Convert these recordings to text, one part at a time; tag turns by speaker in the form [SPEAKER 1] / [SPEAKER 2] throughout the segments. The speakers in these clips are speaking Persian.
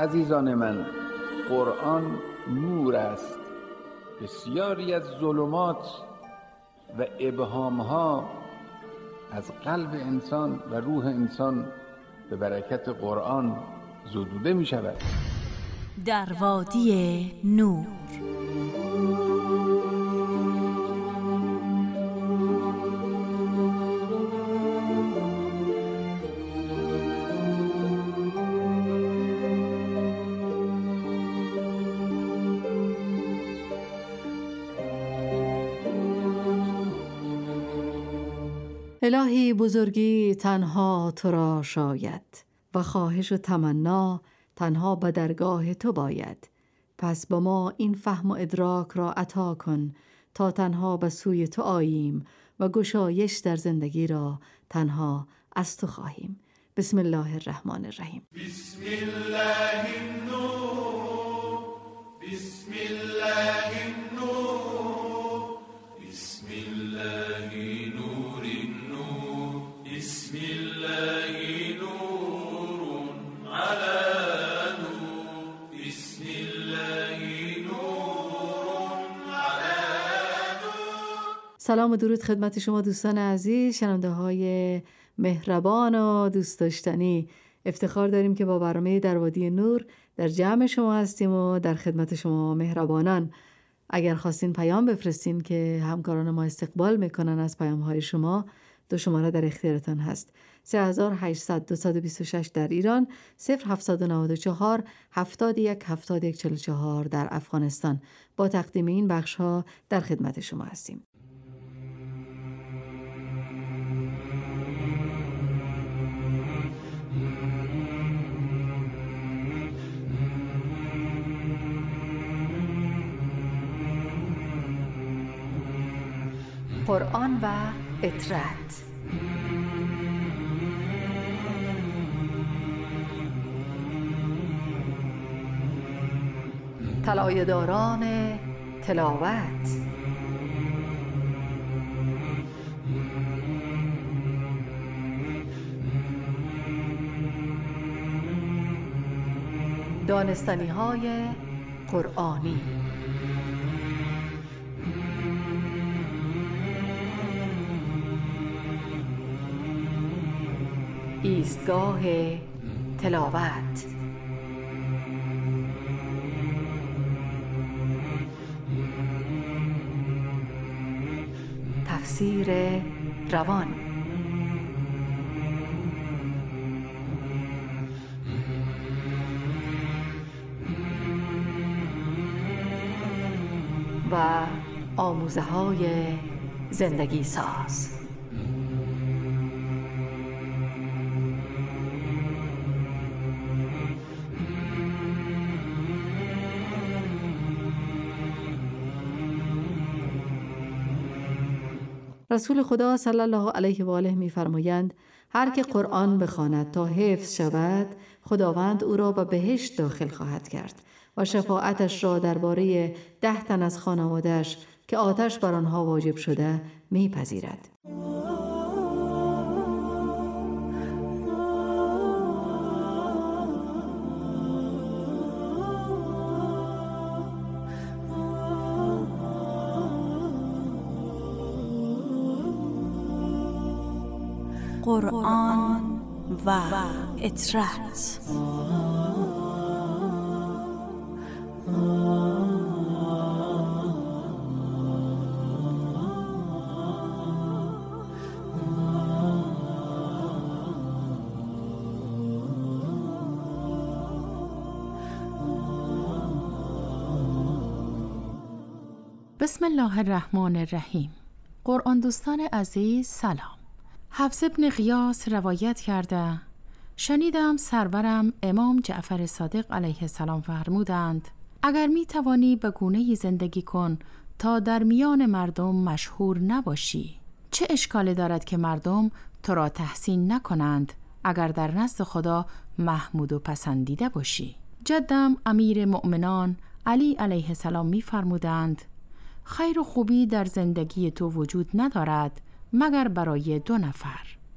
[SPEAKER 1] عزیزان من، قرآن نور است. بسیاری از ظلمات و ابهامها از قلب انسان و روح انسان به برکت قرآن زدوده می شود.
[SPEAKER 2] در وادی نور.
[SPEAKER 3] الهی بزرگی تنها تو را شاید و خواهش و تمنا تنها به درگاه تو باید. پس با ما این فهم و ادراک را عطا کن تا تنها به سوی تو آییم و گشایش در زندگی را تنها از تو خواهیم. بسم الله الرحمن الرحیم.
[SPEAKER 4] بسم الله النور، بسم الله النور، بسم الله نور النور، بسم الله نور على نور، بسم الله نور على نور.
[SPEAKER 3] سلام و درود خدمت شما دوستان عزیز، شنونده های مهربان و دوست داشتنی. افتخار داریم که با برنامه در وادی نور در جمع شما هستیم و در خدمت شما مهربانان. اگر خواستین پیام بفرستین که همکاران ما استقبال میکنن از پیام های شما، دو شماره در اختیارتان هست: 3800 226 در ایران، 0794 71 71 44 در افغانستان. با تقدیم این بخش ها در خدمت شما هستیم. قرآن و اطرت. طلایه‌داران تلاوت. دانستنی‌های قرآنی. ایستگاه تلاوت. تفسیر روان. و آموزه‌های زندگی ساز. رسول خدا صلی الله علیه و آله می‌فرمایند هر که قرآن بخواند تا حفظ شود، خداوند او را به بهشت داخل خواهد کرد و شفاعتش را درباره 10 تن از خانواده‌اش که آتش بر آنها واجب شده می‌پذیرد.
[SPEAKER 2] قرآن و اطرت.
[SPEAKER 5] بسم الله الرحمن الرحیم. قرآن دوستان عزیز سلام. حفص ابن غیاث روایت کرده: شنیدم سرورم امام جعفر صادق علیه السلام فرمودند: اگر می توانی به گونه‌ای زندگی کن تا در میان مردم مشهور نباشی. چه اشکالی دارد که مردم تو را تحسین نکنند اگر در نزد خدا محمود و پسندیده باشی؟ جدم امیر مؤمنان علی علیه السلام می فرمودند: خیر و خوبی در زندگی تو وجود ندارد مگر برای 2 نفر،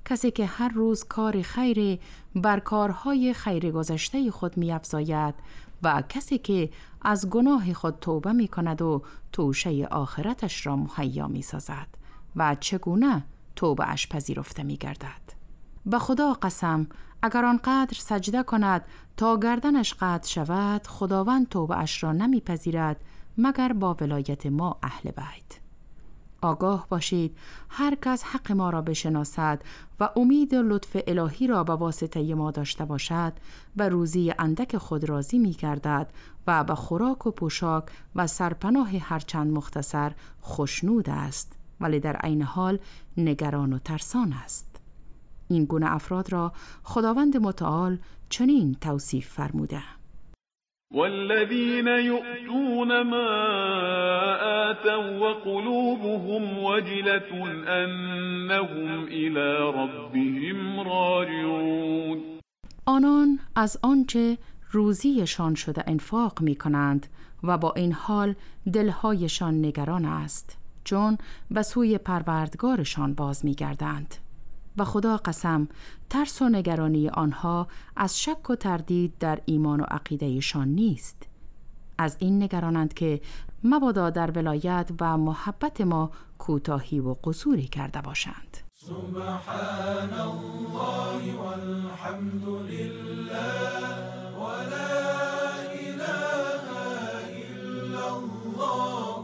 [SPEAKER 5] کسی که هر روز کار خیر بر کارهای خیر گذشته خود می‌افزاید و کسی که از گناه خود توبه می‌کند و توشه آخرتش را مهیا می‌سازد و چگونه توبه اش پذیرفته می‌گردد. به خدا قسم اگر آنقدر سجده کند تا گردنش قطع شود، خداوند توبه اش را نمی‌پذیرد مگر با ولایت ما اهل بیت. آگاه باشید هر کس حق ما را بشناسد و امید لطف الهی را به واسطه ما داشته باشد و روزی اندک خود راضی می گردد و به خوراک و پوشاک و سرپناه هرچند مختصر خوشنود است، ولی در عین حال نگران و ترسان است. این گونه افراد را خداوند متعال چنین توصیف فرموده:
[SPEAKER 6] والذين يؤتون ما آتوا وقلوبهم وجلة أنهم إلى ربهم راجعون.
[SPEAKER 5] آنان از آنچه روزیشان شده انفاق می کنند و با این حال دلهایشان نگران است، چون به سوی پروردگارشان باز می گردند. و خدا قسم ترس و نگرانی آنها از شک و تردید در ایمان و عقیدهشان نیست. از این نگرانند که مبادا در ولایت و محبت ما کوتاهی و قصوری کرده باشند.
[SPEAKER 4] سبحان الله والحمد لله ولا اله الا الله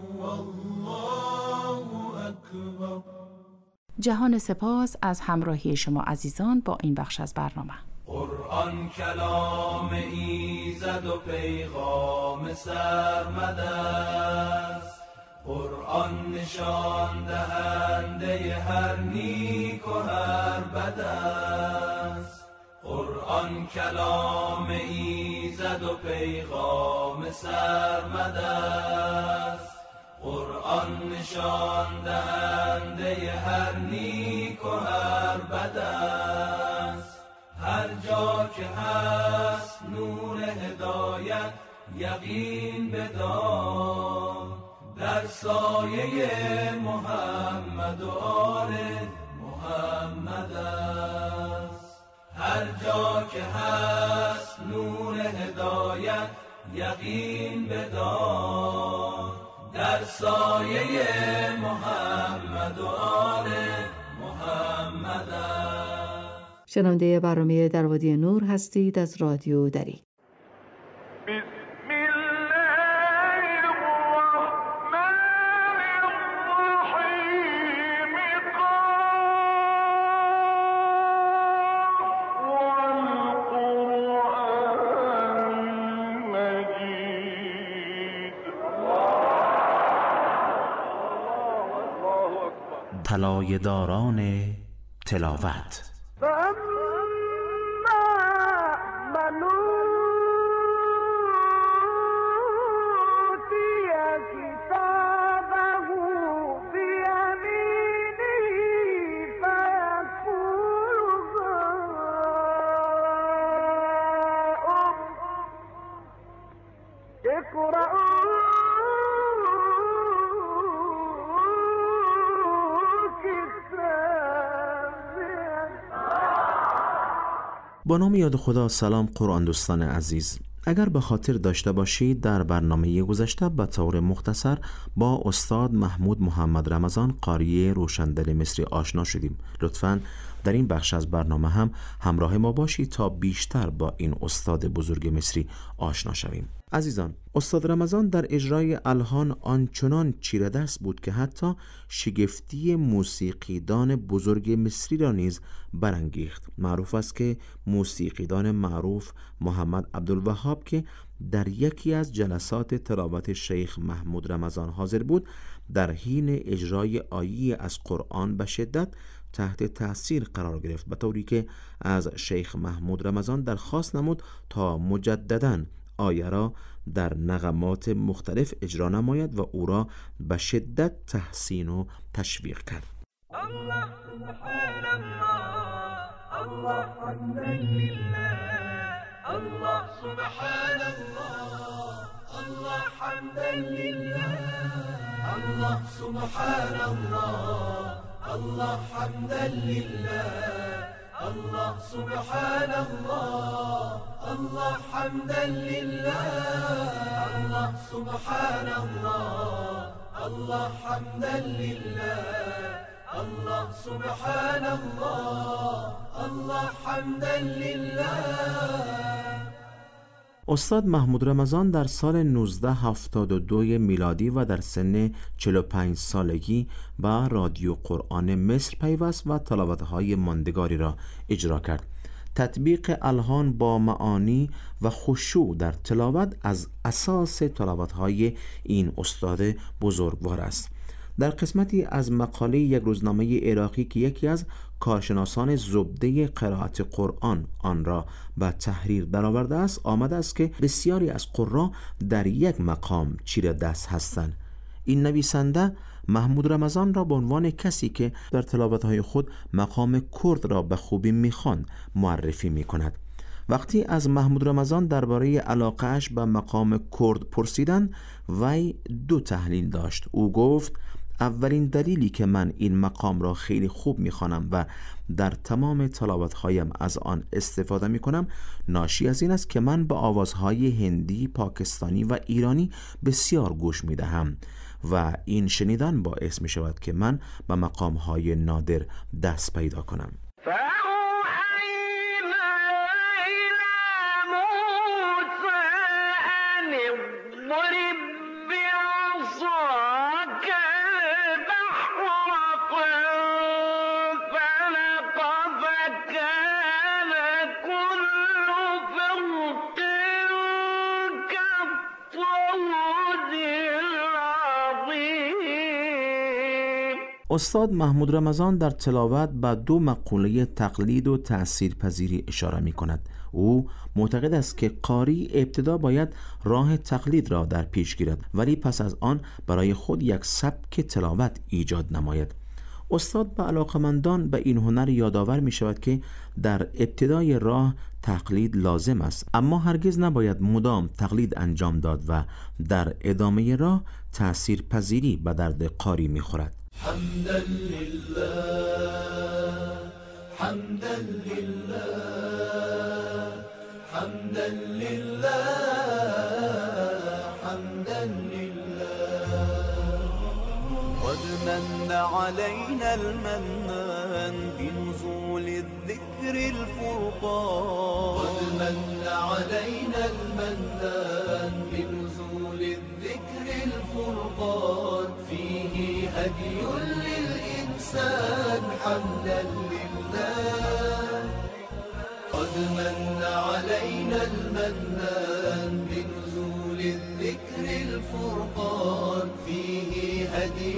[SPEAKER 4] والله اکبر.
[SPEAKER 5] جهان سپاس از همراهی شما عزیزان با این بخش از برنامه.
[SPEAKER 4] قرآن کلام ایزد و پیغام سرمد است، قرآن نشان دهنده هر نیک و هر بد است. قرآن کلام ایزد و پیغام سرمد است، قرآن نشان دهنده هر نیک و هر بد است. هر جا که هست نور هدایت یقین بدار، در سایه محمد و آل محمد است. هر جا که هست نور هدایت یقین بدار، در سایه محمد و آل محمد است.
[SPEAKER 3] شنونده برنامه در وادی نور هستید از رادیو دری.
[SPEAKER 7] طلایه داران تلاوت. با نام یاد خدا. سلام قرآن دوستان عزیز. اگر به خاطر داشته باشید در برنامه گذشته به طور مختصر با استاد محمود محمد رمضان قاری روشندل مصری آشنا شدیم. لطفاً در این بخش از برنامه هم همراه ما باشید تا بیشتر با این استاد بزرگ مصری آشنا شویم. عزیزان، استاد رمضان در اجرای الحان آنچنان چیره دست بود که حتی شگفتی موسیقیدان بزرگ مصری را نیز برانگیخت. معروف است که موسیقیدان معروف محمد عبدالوهاب که در یکی از جلسات تلاوت شیخ محمود رمضان حاضر بود، در حین اجرای آیه از قرآن به شدت تحت تأثیر قرار گرفت، به طوری که از شیخ محمود رمضان درخواست نمود تا مجدداً آیه را در نغمات مختلف اجرا نماید و او را به شدت تحسین و تشویق کرد.
[SPEAKER 4] الله سبحان الله، الله حمدا لله، الله سبحان الله، الله حمدا لله، الله سبحان الله، الله حمدا لله الله سبحان الله الله حمدا لله الله سبحان الله الله حمدا لله الله سبحان الله الله حمدا لله.
[SPEAKER 7] استاد محمود رمضان در سال 1972 میلادی و در سن 45 سالگی با رادیو قرآن مصر پیوست و تلاوت‌های ماندگاری را اجرا کرد. تطبیق الحان با معانی و خشوع در تلاوت از اساس تلاوت‌های این استاد بزرگوار است. در قسمتی از مقاله یک روزنامه عراقی که یکی از کارشناسان زبده قرائت قرآن آن را به تحریر درآورده است، آمده است که بسیاری از قرا در یک مقام چیره دست هستند. این نویسنده محمود رمضان را به عنوان کسی که در تلاوت‌های خود مقام کرد را به خوبی می‌خواند معرفی می‌کند. وقتی از محمود رمضان درباره علاقه‌اش به مقام کرد پرسیدند، وی دو تحلیل داشت. او گفت اولین دلیلی که من این مقام را خیلی خوب می‌خوانم و در تمام تلاوت‌هایم از آن استفاده می‌کنم ناشی از این است که من به آوازهای هندی، پاکستانی و ایرانی بسیار گوش می‌دهم و این شنیدن باعث می‌شود که من به مقام‌های نادر دست پیدا کنم. استاد محمود رمضان در تلاوت به دو مقوله تقلید و تأثیرپذیری اشاره می کند. او معتقد است که قاری ابتدا باید راه تقلید را در پیش گیرد ولی پس از آن برای خود یک سبک تلاوت ایجاد نماید. استاد به علاقمندان به این هنر یادآور می شود که در ابتدای راه تقلید لازم است، اما هرگز نباید مدام تقلید انجام داد و در ادامه راه تأثیرپذیری به درد قاری می خورد.
[SPEAKER 4] حمدا لله حمدا لله حمدا لله حمدا لله قد من علينا المنان بنزول الذكر الفرقان قد من علينا المنان بنزول الذكر الفرقان فيه هدي للإنسان حمدا لله قد من علينا المنان بنزول الذكر الفرقان فيه هدي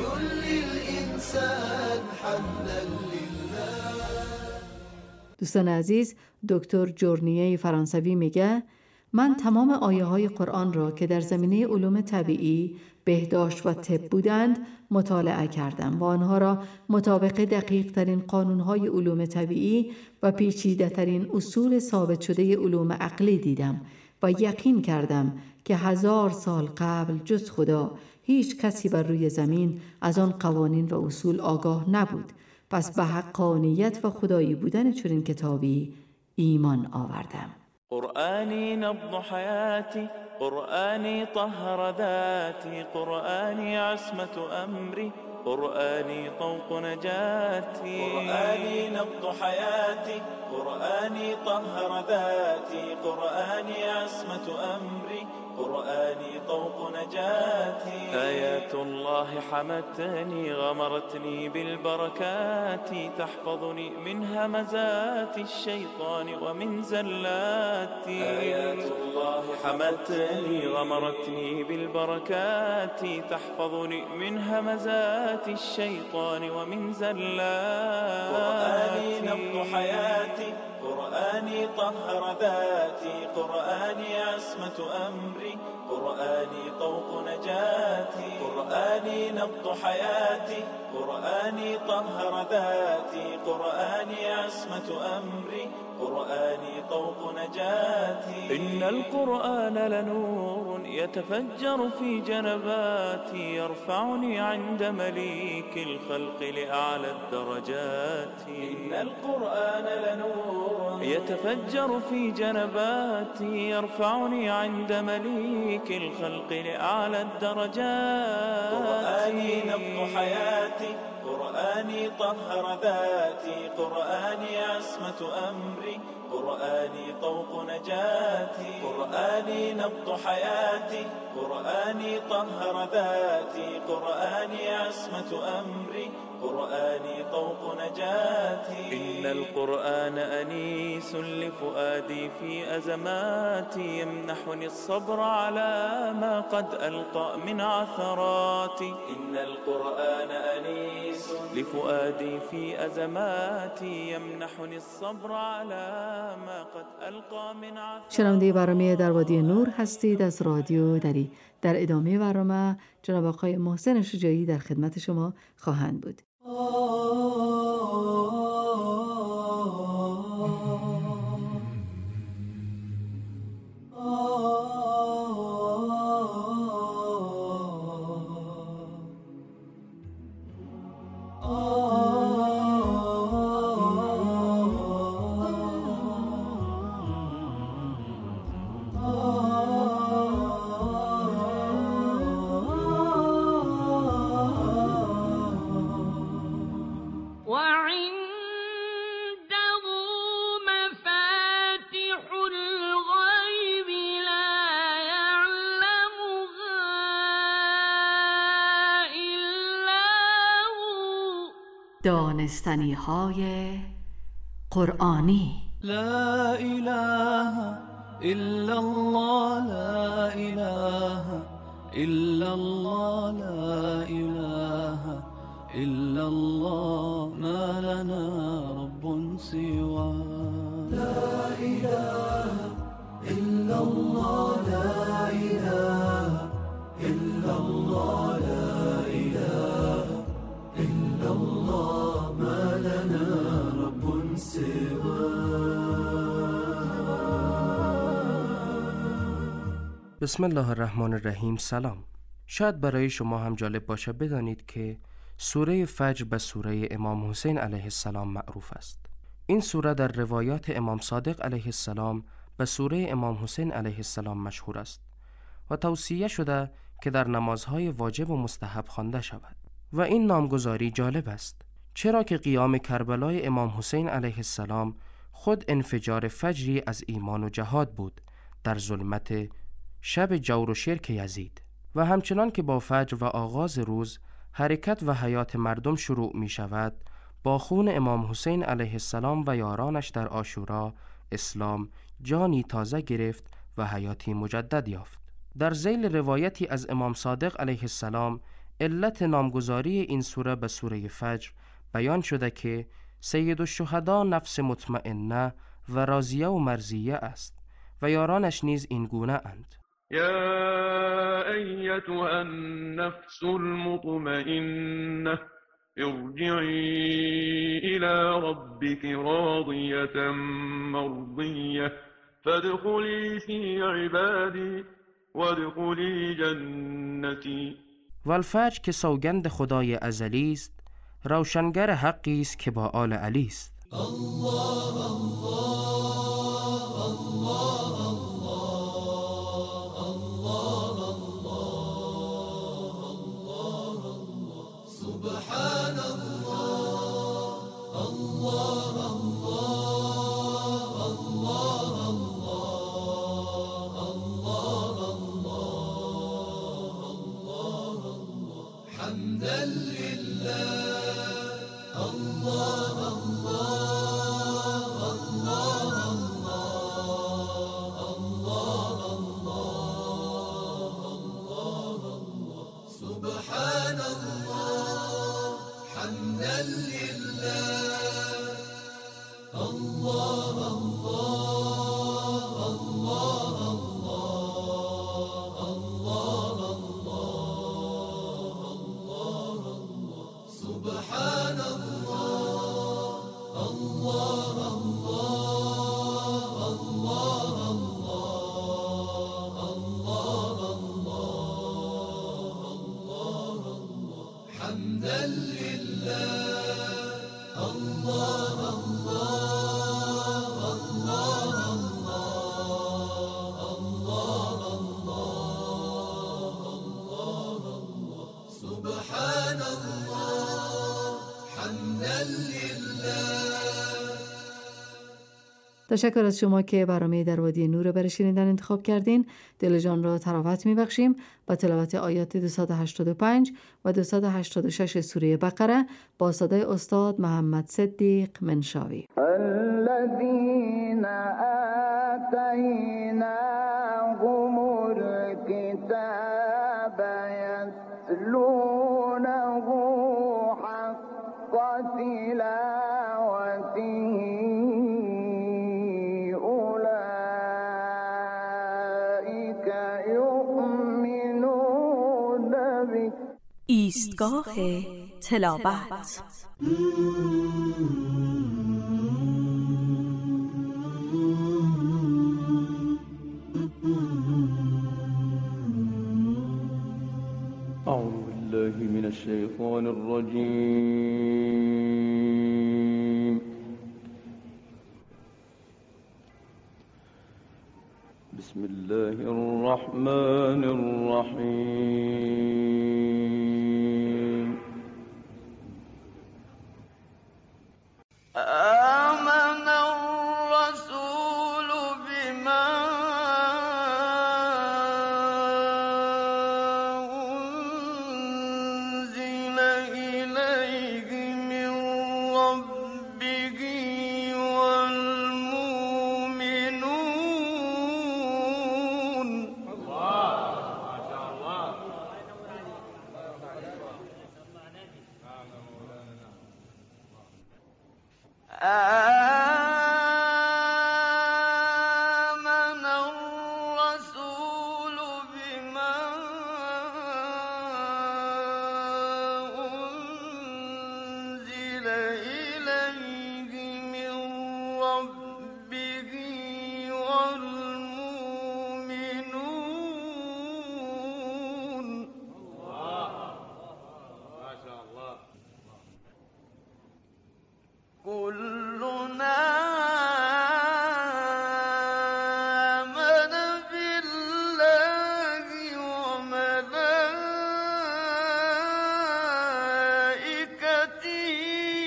[SPEAKER 4] للإنسان حمدا لله.
[SPEAKER 3] دوستان عزیز، دکتر جورنیه فرانسوی میگه من تمام آیه های قرآن را که در زمینه علوم طبیعی، بهداشت و طب بودند مطالعه کردم و آنها را مطابق دقیق ترین قانون های علوم طبیعی و پیچیده ترین اصول ثابت شده علوم عقلی دیدم و یقین کردم که 1000 سال قبل جز خدا هیچ کسی بر روی زمین از آن قوانین و اصول آگاه نبود. پس به حقانیت و خدایی بودن چنین کتابی ایمان آوردم.
[SPEAKER 8] قرآني نبض حياتي قرآني طهر ذاتي قرآني عصمة أمري قرآني طوق نجاتي قرآني نبض حياتي قرآني طهر ذاتي قرآني عصمة أمري قرآني طوق نجاتي آيات الله حمتني غمرتني بالبركات تحفظني من همزات الشيطان ومن زلاتي آيات الله حمتني غمرتني بالبركات تحفظني من همزات الشيطان ومن زلاتي قرآني نبض حياتي قرآني طهر ذاتي قرآني عصمة أمري قرآني طوق نجاتي قرآني نبض حياتي قرآني طهر ذاتي قرآني عصمة عصمة أمري قرآني طوق نجاتي إن القرآن لنور يتفجر في جنباتي يرفعني عند مليك الخلق لأعلى الدرجات إن القرآن لنور يتفجر في جنباتي يرفعني عند مليك الخلق لأعلى الدرجات قرآني نبض حياتي قرآني طهر ذاتي قرآني عصمة أمري قرآني طوق نجاتي قرآني نبض حياتي قرآني طهر ذاتي قرآني عصمة أمري قرآني طوق نجاتي إن القرآن أنيس لفؤادي في أزماتي يمنحني الصبر على ما قد ألقى من عثراتي إن القرآن أنيس لفؤادی فی ازماتی یمنحنی الصبر على ما قد القى من عثرات.
[SPEAKER 3] شنونده برنامه در وادی نور هستید از رادیو دری. در ادامه برنامه جناب آقای محسن شجاعی در خدمت شما خواهند بود. دانستنی‌های قرآنی.
[SPEAKER 4] لا اله الا الله لا اله الا الله لا اله الا الله ما لنا رب سوى لا اله الا الله لا اله الا الله لا اله الا الله ما لنا رب سوى.
[SPEAKER 9] بسم الله الرحمن الرحیم. سلام. شاید برای شما هم جالب باشه بدانید که سوره فجر به سوره امام حسین علیه السلام معروف است. این سوره در روایات امام صادق علیه السلام به سوره امام حسین علیه السلام مشهور است و توصیه شده که در نمازهای واجب و مستحب خوانده شود. و این نامگذاری جالب است چرا که قیام کربلای امام حسین علیه السلام خود انفجار فجری از ایمان و جهاد بود در ظلمت شب جور و شرک یزید. و همچنان که با فجر و آغاز روز حرکت و حیات مردم شروع می شود، با خون امام حسین علیه السلام و یارانش در عاشورا اسلام جانی تازه گرفت و حیاتی مجدد یافت. در ذیل روایتی از امام صادق علیه السلام علت نامگذاری این سوره به سوره فجر بیان شده که سید الشهدا نفس مطمئنه و راضیه و مرضیه است و یارانش نیز این گونه اند.
[SPEAKER 6] یا ایتها النفس المطمئنه ارجعی الى ربك راضیه مرضیه فادخلی فی عبادی وادخلی جنتی.
[SPEAKER 9] و الفجر که سوگند خدای ازلی است، روشنگر حقی است که با آل علی است.
[SPEAKER 4] الله الله الله الله الله الله سبحان الله الله الله الله الله حمدا لله الله الله الله الله سبحان الله
[SPEAKER 3] تشکر از شما که برنامه در وادی نور رو برای شنیدن انتخاب کردین. دل جان را تراوت می‌بخشیم با تلاوت آیات 285 و 286 سوره بقره با صدای استاد محمد صدیق منشاوی.
[SPEAKER 10] الذين آتيناهم الكتاب يتلونه حق تلاوته أولئك يؤمنون به.
[SPEAKER 2] ایستگاه تلاوت.
[SPEAKER 6] أعوذ بالله من الشيطان الرجيم. بسم الله الرحمن الرحيم. آمن الرسول بما أنزل إليه من ربه والمؤمنون. آمن الرسول بما أنزل إليه من ربه والمؤمنون. كلنا آمن بالله وملائكته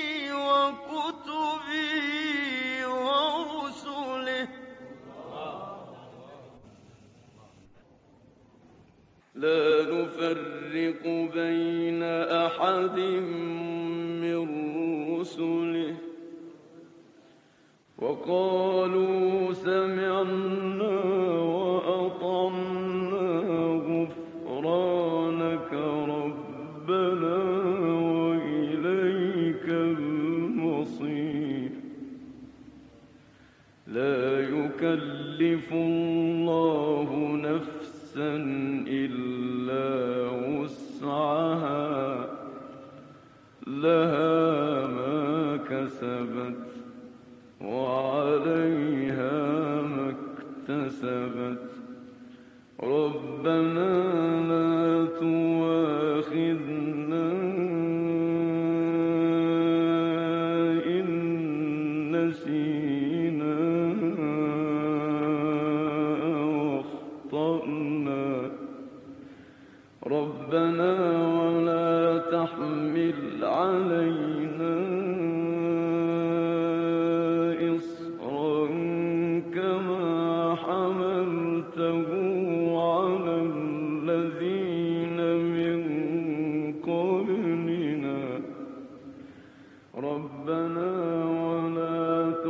[SPEAKER 6] وكتبه ورسله لا نفرق بين أحد من رسله وقالوا سمعنا وأطعنا غفرانك ربنا وإليك المصير. لا يكلف الله نفسا إلا وسعها لها ما كسبت وعليها ما اكتسبت. ربنا لا تؤاخذنا إن نسينا أو أخطأنا. ربنا ولا تحمل علينا إصرا كما حملته على الذين من قبلنا. ربنا ولا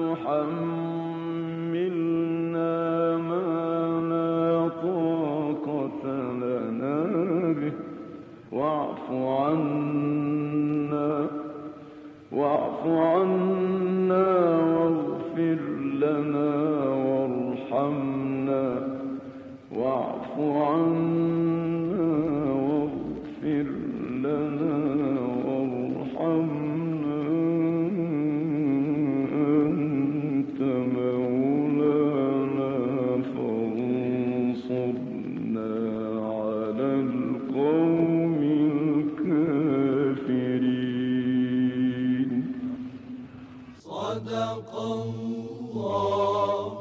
[SPEAKER 6] تحملنا ما لا طاقة لنا به واعف عنا واغفر لنا وارحمنا. واعف عنا واغفر لنا وارحمنا أنت مولانا فانصرنا على القوم الكافرين.
[SPEAKER 4] صدق الله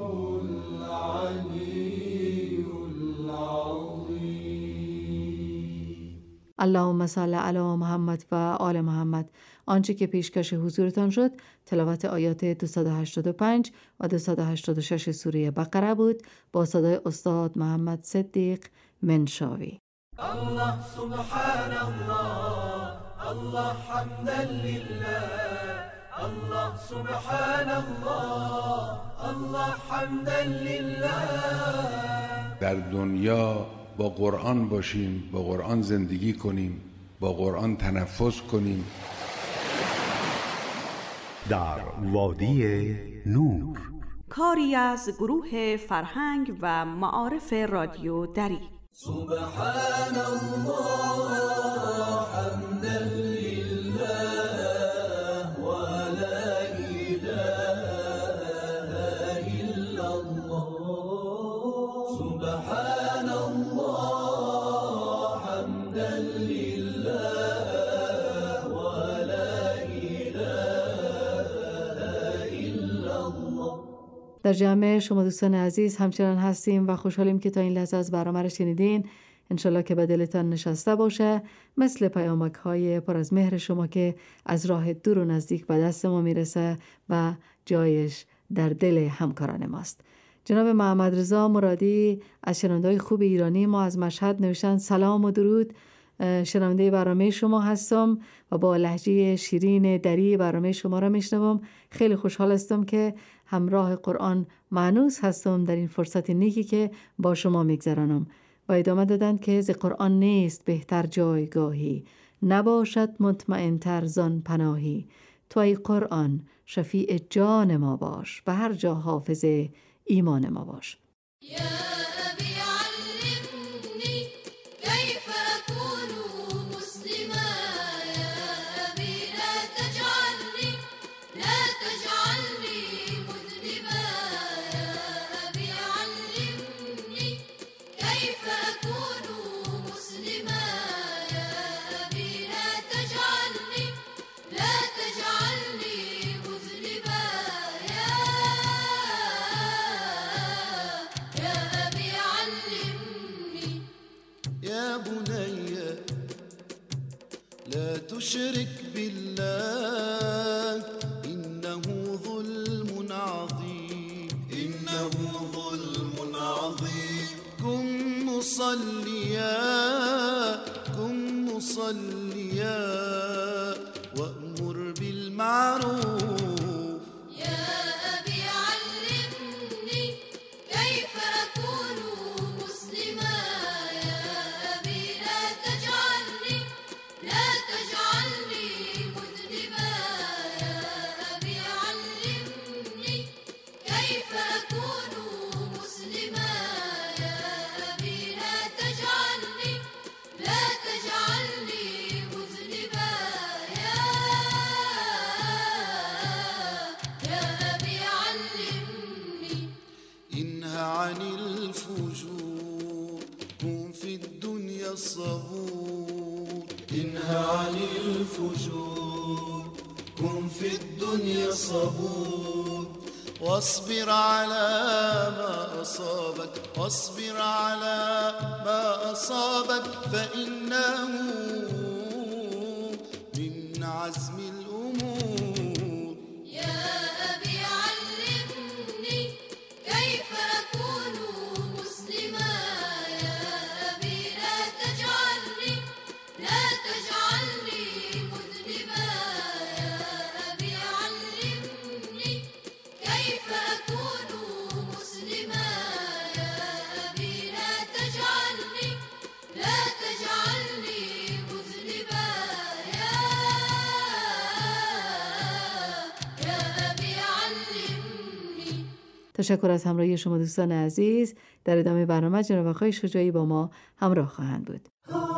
[SPEAKER 4] العلي العظيم.
[SPEAKER 3] اللهم صل علی محمد و آل محمد. آنچه که پیشکش حضورتان شد تلاوت آیات 285 و 286 سوره بقره بود با صدای استاد محمد صدیق منشاوی.
[SPEAKER 4] الله سبحان الله، الله حمدا لله، الله سبحان الله، الله حمدا لله.
[SPEAKER 1] در دنیا با قرآن باشیم، با قرآن زندگی کنیم، با قرآن تنفس کنیم.
[SPEAKER 11] در وادی نور،
[SPEAKER 2] کاری از گروه فرهنگ و معارف رادیو دری.
[SPEAKER 4] سبحان الله حمدا لله و لا اله الا الله. سبحان الله حمدا لله و لا اله الا الله.
[SPEAKER 3] در جمع شما دوستان عزیز همچنان هستیم و خوشحالیم که تا این لحظه از برنامه رو شنیدین. انشالله که به دلتان نشسته باشه، مثل پیامک های پر از مهر شما که از راه دور و نزدیک به دست ما میرسه و جایش در دل همکاران ماست. جناب محمد رضا مرادی از شنونده‌های خوب ایرانی ما از مشهد نوشتن سلام و درود، شنونده برنامه شما هستم و با لهجه شیرین دری برنامه شما را میشنوم. خیلی خوشحال هستم که همراه قرآن مانوس هستم در این فرصت نیکی که با شما میگذرانم. و ادامه دادند که ز قرآن نیست بهتر جایگاهی، نباشد مطمئن تر زان پناهی. تو ای قرآن شفیع جان ما باش، به هر جا حافظ ایمان ما باش.
[SPEAKER 12] تشرك بالله إنه ظلم عظيم، إنه ظلم عظيم. كن مصليا، كن مصليا وأمر بالمعروف.
[SPEAKER 13] يا أبي علمني كيف أكون مسلما، يا أبي لا تجعلني مذنبا، يا أبي علمني كيف أكون مسلما، يا أبي لا تجعلني مذنبا، يا أبي علمني.
[SPEAKER 12] انهى عن الفجور، كن في الدنيا الصبور. انهى عن الفجور، كن في الدنيا الصبور. واصبر على ما أصابك، واصبر على ما أصابك، فإنه من عزم الأمور.
[SPEAKER 13] يا أبي علمني كيف أكون مسلما، يا أبي لا تجعلني مذنبا، يا أبي علمني كيف أكون مسلما، يا أبي لا تجعلني مذنبا، يا أبي علمني.
[SPEAKER 3] تشکر از همراهی شما دوستان عزیز. در ادامه برنامه جناب آقای شجاعی با ما همراه خواهند بود.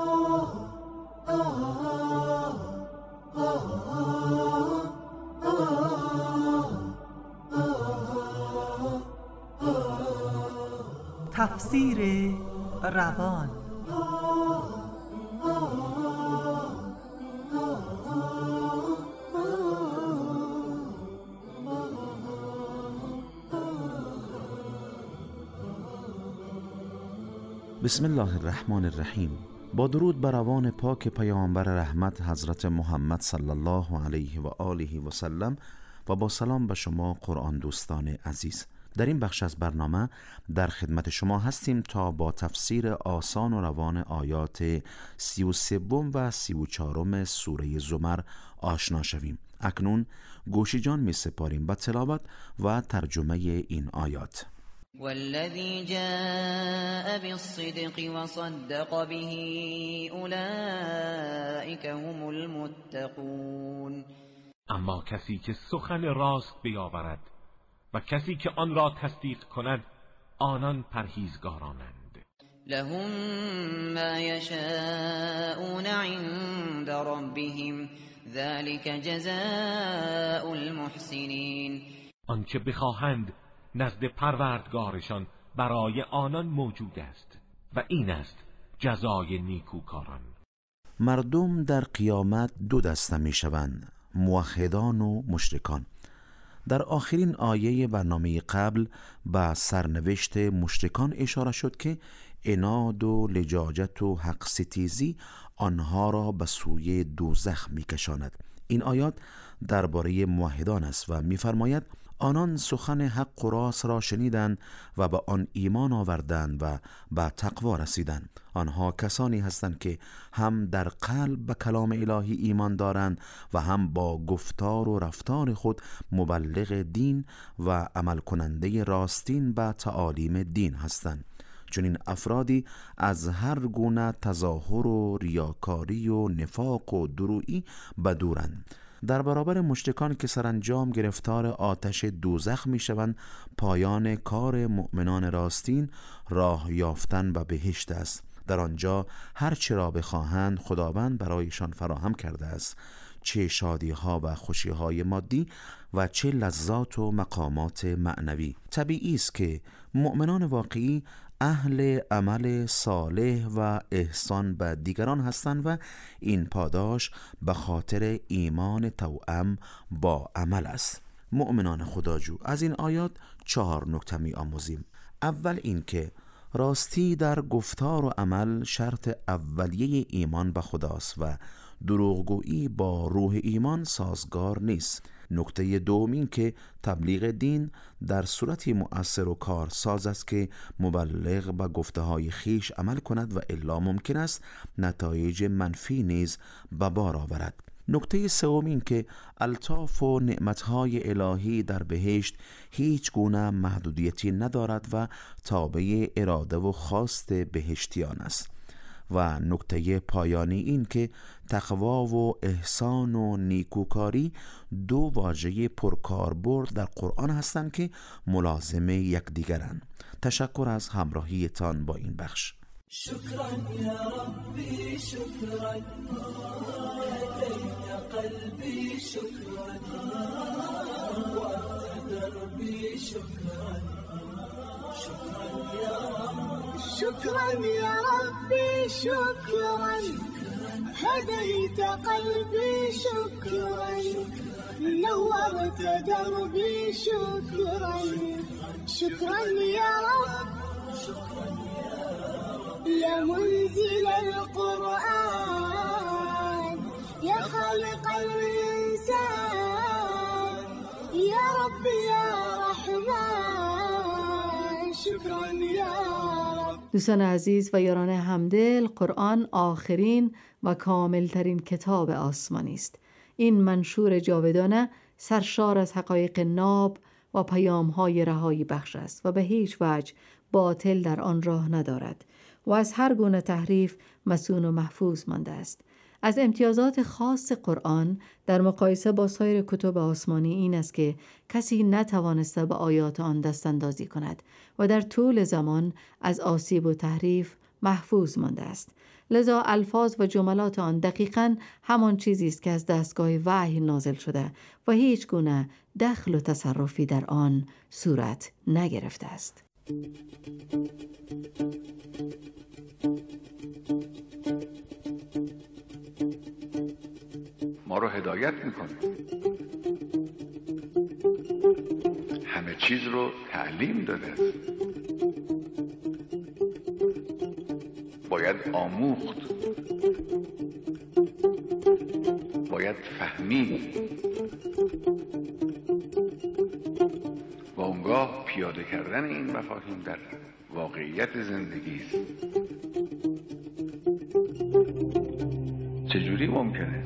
[SPEAKER 14] تفسیر روان.
[SPEAKER 7] بسم الله الرحمن الرحیم. با درود بر روان پاک پیامبر رحمت حضرت محمد صلی الله علیه و آله و سلم و با سلام به شما قرآن دوستان عزیز. در این بخش از برنامه در خدمت شما هستیم تا با تفسیر آسان و روان آیات 33 و 34 سوره زمر آشنا شویم. اکنون گوشی جان می سپاریم به تلاوت و ترجمه این آیات.
[SPEAKER 15] والذی جاء بالصدق وصدق به اولئک هم المتقون.
[SPEAKER 16] اما کسی که سخن راست بیاورد و کسی که آن را تصدیق کند آنان پرهیزگارانند.
[SPEAKER 15] لهم ما یشاءون عند ربهم ذلك جزاء المحسنین.
[SPEAKER 16] آنچه بخواهند نزد پروردگارشان برای آنان موجود است و این است جزای نیکوکاران.
[SPEAKER 7] مردم در قیامت دو دسته می شوند، موحدان و مشرکان. در آخرین آیه برنامه قبل به سرنوشت مشرکان اشاره شد که عناد و لجاجت و حق ستیزی آنها را به سوی دوزخ می کشاند. این آیات درباره موحدان است و می فرماید آنان سخن حق و راست را شنیدند و به آن ایمان آوردند و به تقوا رسیدند. آنها کسانی هستند که هم در قلب به کلام الهی ایمان دارند و هم با گفتار و رفتار خود مبلغ دین و عمل کننده راستین به تعالیم دین هستند. چون این افرادی از هر گونه تظاهر و ریاکاری و نفاق و درویی بدورند. در برابر مشرکان که سرانجام گرفتار آتش دوزخ می شوند، پایان کار مؤمنان راستین راه یافتن به بهشت است. در آنجا هر چه را بخواهند خداوند برایشان فراهم کرده است، چه شادی ها و خوشی های مادی و چه لذات و مقامات معنوی. طبیعی است که مؤمنان واقعی اهل عمل صالح و احسان به دیگران هستند و این پاداش به خاطر ایمان توأم با عمل است. مؤمنان خداجو، از این آیات 4 نکته می آموزیم. اول این که راستی در گفتار و عمل شرط اولیه ایمان به خداست و دروغگویی با روح ایمان سازگار نیست. نکته دوم این که تبلیغ دین در صورتی مؤثر و کارساز است که مبلغ به گفته های خیش عمل کند و الا ممکن است نتایج منفی نیز به بار آورد. نکته سوم این که الطاف و نعمتهای الهی در بهشت هیچ گونه محدودیتی ندارد و تابع اراده و خواست بهشتیان است. و نکته پایانی این که تقوا و احسان و نیکوکاری دو واژه پرکاربرد در قرآن هستند که ملازم یکدیگرند. تشکر از همراهیتان با این بخش.
[SPEAKER 4] شكرا يا ربي شكرا هديت قلبي شكرا وأنت دربي شكرا شكرا يا رب
[SPEAKER 10] شكرا يا ربي شكرا هديت قلبي شكرا نورت دربي شكرا شكرا يا رب يا منزل القرآن يا خالق الإنسان يا رب يا رحمن شكرا يا رب.
[SPEAKER 3] دوستان عزیز و یاران همدل، قرآن آخرین و کاملترین کتاب آسمانی است. این منشور جاودانه سرشار از حقایق ناب و پیام‌های رهایی بخش است و به هیچ وجه باطل در آن راه ندارد و از هر گونه تحریف مصون و محفوظ مانده است. از امتیازات خاص قرآن در مقایسه با سایر کتب آسمانی این است که کسی نتوانسته به آیات آن دستاندازی کند و در طول زمان از آسیب و تحریف محفوظ مانده است. لذا الفاظ و جملات آن دقیقاً همان چیزی است که از دستگاه وحی نازل شده و هیچ گونه دخل و تصرفی در آن صورت نگرفته است.
[SPEAKER 1] ما رو هدایت میکنه، همه چیز رو تعلیم داده است باید آموخت، باید فهمید. و اونگاه پیاده کردن این مفاهیم در واقعیت زندگی است. چجوری ممکنه؟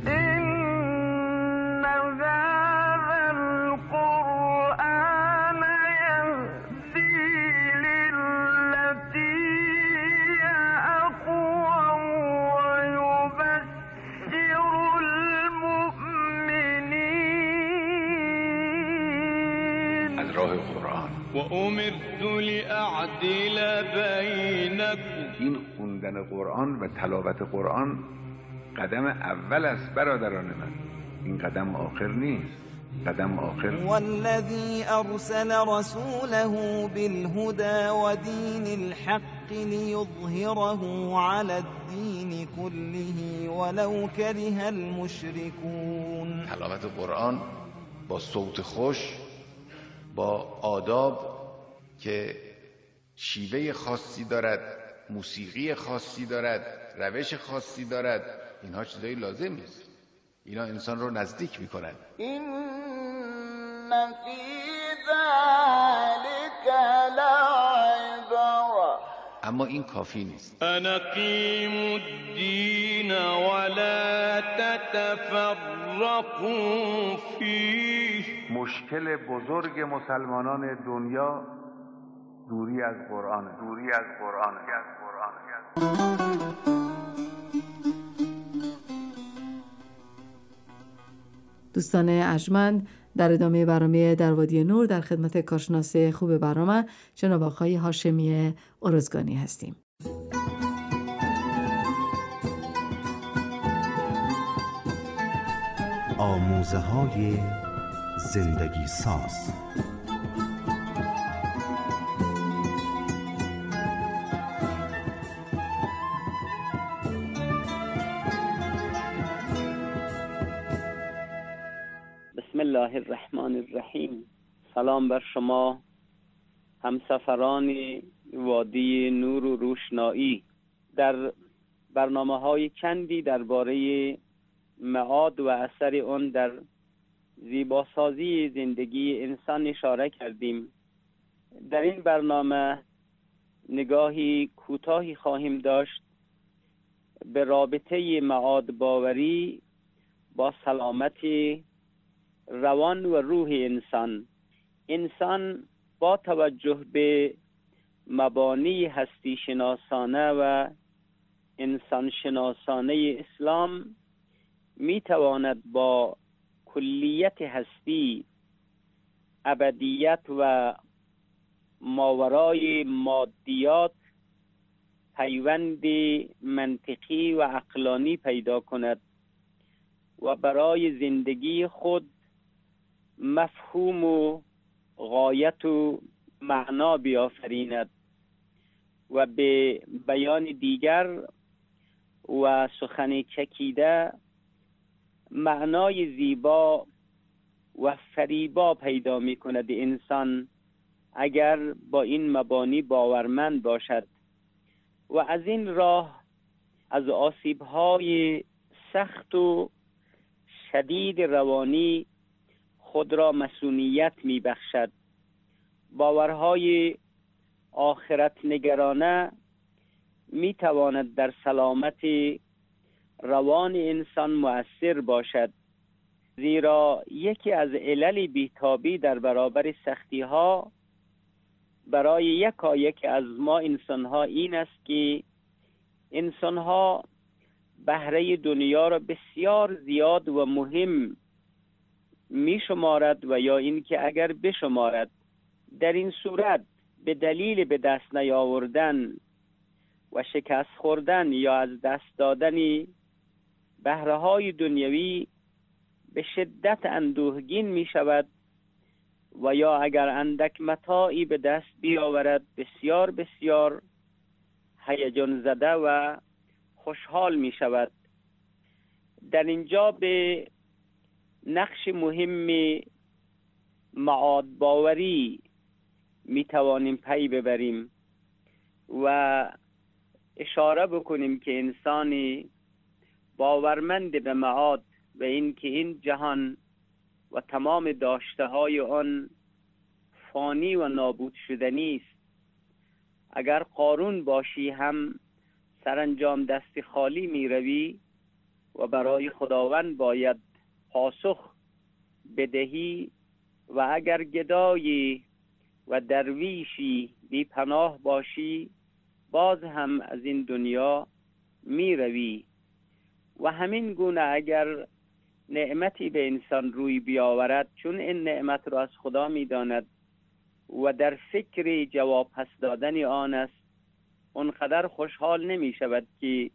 [SPEAKER 6] و امرت لأعدل بینکم.
[SPEAKER 1] این خوندن قرآن و تلاوت قرآن قدم اول است برادران من، این قدم آخر نیست، قدم آخر.
[SPEAKER 17] والذی ارسل رسوله بالهدى ودین الحق لیظهره علی الدین كله ولو كره المشركون.
[SPEAKER 1] تلاوت قرآن با صوت خوش، با آداب که شیوه خاصی دارد، موسیقی خاصی دارد، روش خاصی دارد، اینها چیزایی لازم نیست. اینا انسان رو نزدیک میکنند.
[SPEAKER 17] این فی ذلک لعبرة.
[SPEAKER 1] اما این کافی نیست.
[SPEAKER 6] انقیم الدین ولا تتفرقوا فیه.
[SPEAKER 1] مشکل بزرگ مسلمانان دنیا دوری از قرآن، دوری از قرآن.
[SPEAKER 3] دوستان ارجمند، در ادامه برنامه در وادی نور در خدمت کارشناس خوب برنامه جناب آقای هاشمی ارزگانی هستیم.
[SPEAKER 11] آموزه‌های زندگی ساز.
[SPEAKER 18] بسم الله الرحمن الرحیم. سلام بر شما همسفران وادی نور و روشنایی. در برنامه‌های چندی درباره معاد و اثر آن در زیباسازی زندگی انسان اشاره کردیم. در این برنامه نگاهی کوتاهی خواهیم داشت به رابطه معاد باوری با سلامت روان و روح انسان. انسان با توجه به مبانی هستی شناسانه و انسان شناسانه اسلام می تواند با کلیت هستی، ابدیت و ماورای مادیات پیوند منطقی و عقلانی پیدا کند و برای زندگی خود مفهوم و غایت و معنا بیافریند و به بیان دیگر و سخن چکیده معنای زیبا و فریبا پیدا می کند انسان اگر با این مبانی باورمند باشد و از این راه از آسیب‌های سخت و شدید روانی خود را مسئولیت می بخشد. باورهای آخرت نگرانه می تواند در سلامت روان انسان مؤثر باشد، زیرا یکی از علل بیتابی در برابر سختی ها برای یکایک از ما انسان ها این است که انسان ها بهره دنیا را بسیار زیاد و مهم می شمارد و یا اینکه اگر بشمارد در این صورت به دلیل به دست نیاوردن و شکست خوردن یا از دست دادن بهره های دنیوی به شدت اندوهگین می شود و یا اگر اندک متاعی به دست بیاورد بسیار بسیار هیجان زده و خوشحال می شود. در اینجا به نقش مهم معاد باوری می توانیم پی ببریم و اشاره بکنیم که انسانی باورمند به معاد و اینکه این جهان و تمام داشته های آن فانی و نابود شدنی است. اگر قارون باشی هم سرانجام دست خالی می روی و برای خداوند باید پاسخ بدهی، و اگر گدایی و درویشی بی پناه باشی باز هم از این دنیا می روی. و همین گونه اگر نعمتی به انسان روی بیاورد، چون این نعمت را از خدا می داند و در فکر جواب پس دادن آن است، اونقدر خوشحال نمی شود که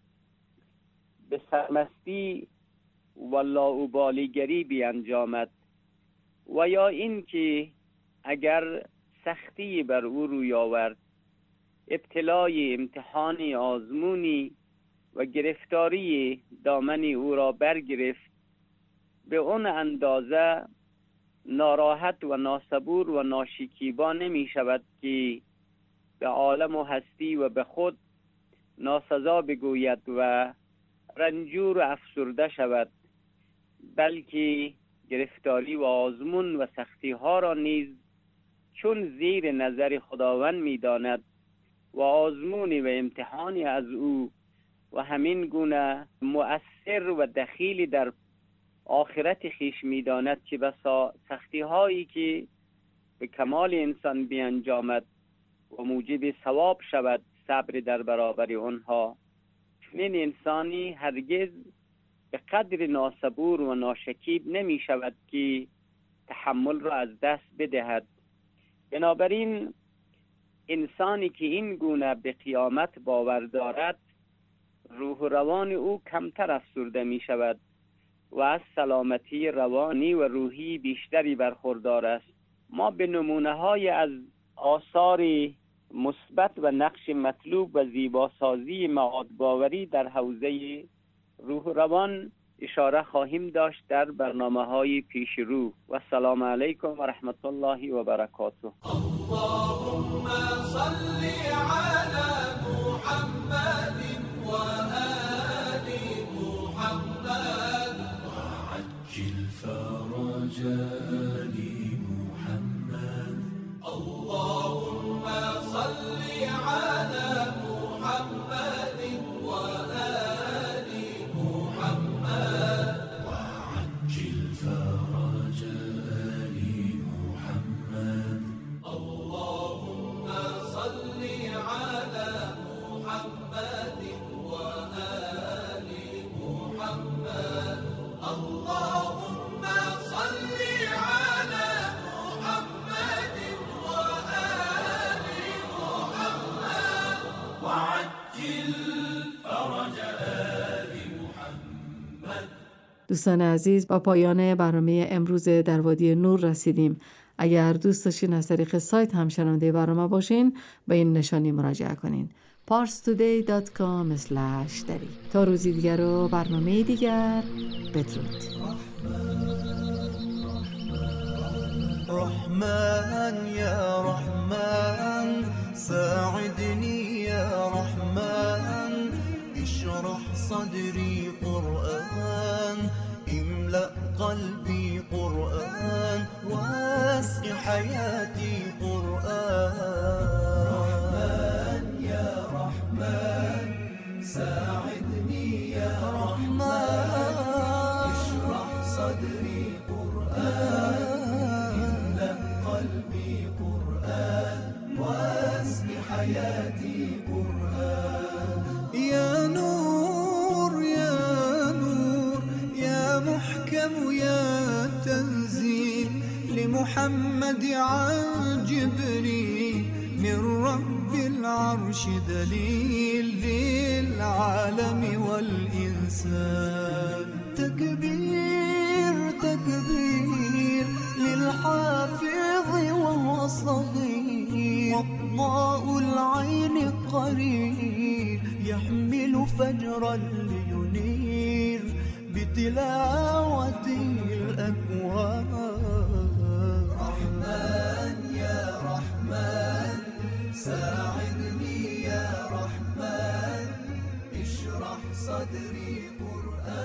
[SPEAKER 18] به سرمستی و لاابالیگری بیانجامد. و یا این که اگر سختی بر او روی آورد، ابتلای، امتحانی، آزمونی و گرفتاری دامنی او را برگرفت، به اون اندازه ناراحت و ناصبور و ناشکیبا نمی شود که به عالم و هستی و به خود ناسزا بگوید و رنجور و افسرده شود، بلکه گرفتاری و آزمون و سختی ها را نیز چون زیر نظر خداوند می داند و آزمونی و امتحانی از او و همین گونه مؤثر و دخیلی در آخرت خیش می داند که بسا سختی هایی که به کمال انسان بیانجامد و موجب ثواب شود صبر در برابر آنها، چنین انسانی هرگز به قدر ناصبور و ناشکیب نمی شود که تحمل را از دست بدهد. بنابراین انسانی که این گونه به قیامت باور دارد، روح و روان او کمتر افسرده می شود و از سلامتی روانی و روحی بیشتری برخوردار است. ما به نمونه های از آثار مثبت و نقش مطلوب و زیباسازی معاد باوری در حوزه روح و روان اشاره خواهیم داشت در برنامه های پیش رو. و السلام علیکم و رحمت الله و برکاته.
[SPEAKER 4] اللهم صل على محمد و آل محمد وعجل فرج آل محمد. اللهم صل على محمد و آل محمد وعجل فرج آل محمد. اللهم صل على محمد و آل محمد. اللهم صل على محمد و آل محمد وعجل فرج آل محمد.
[SPEAKER 3] دوستان عزیز، با پایان برنامه امروز در وادی نور رسیدیم. اگر دوست داشتین از طریق سایت هم شنونده برنامه باشین، به این نشانی مراجعه کنین: parstoday.com/dari. تا روزی دیگر و برنامه دیگر، بدرود.
[SPEAKER 4] رحمن يا رحمن ساعدني يا رحمن اشرح صدري قرآن املأ قلبي قرآن واسع حياتي قرآن. رحمن يا رحمن ساعدني يا رحمن اشرح صدري قرآن قلبي قرآن واسم حياتي قرآن. يا نور يا نور يا محكم يا تنزيل لمحمد عن جبريل من رب العرش دليل للعالم والإنسان. تكبير تكبير للحافظ وهو صغير وضاء العين قرير يحمل فجرا لينير بتلاوته الأكوان. رحمن يا رحمن ساعدني يا رحمن قدري قرآن